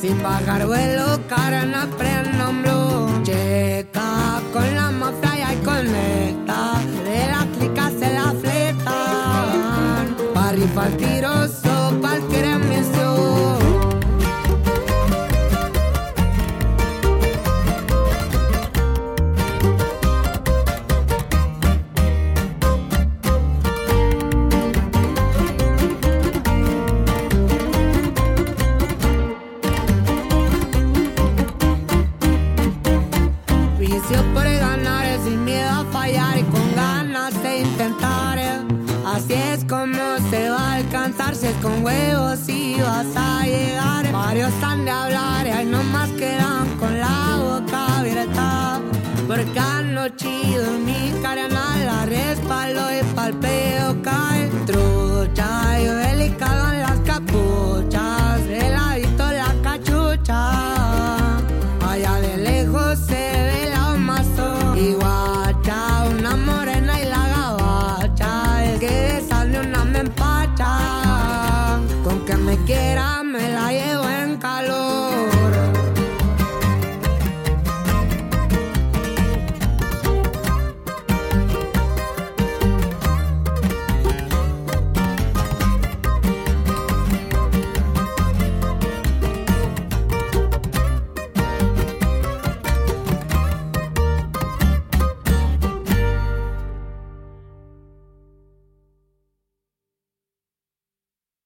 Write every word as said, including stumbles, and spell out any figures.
Sin pagar vuelo, cara no aprendo un blue. Checa con la mafia y conecta. De la clica se la fletan. Pa' rifar tiroso, cualquier emisión. Por ganar, sin miedo a fallar y con ganas de intentar. Así es como se va a alcanzar, si es con huevos y vas a llegar. Varios han de hablar y hay nomás quedan con la boca abierta. Porque ando chido en mi carnal, la respaldo y palpeo cae. Trucha y delicado en la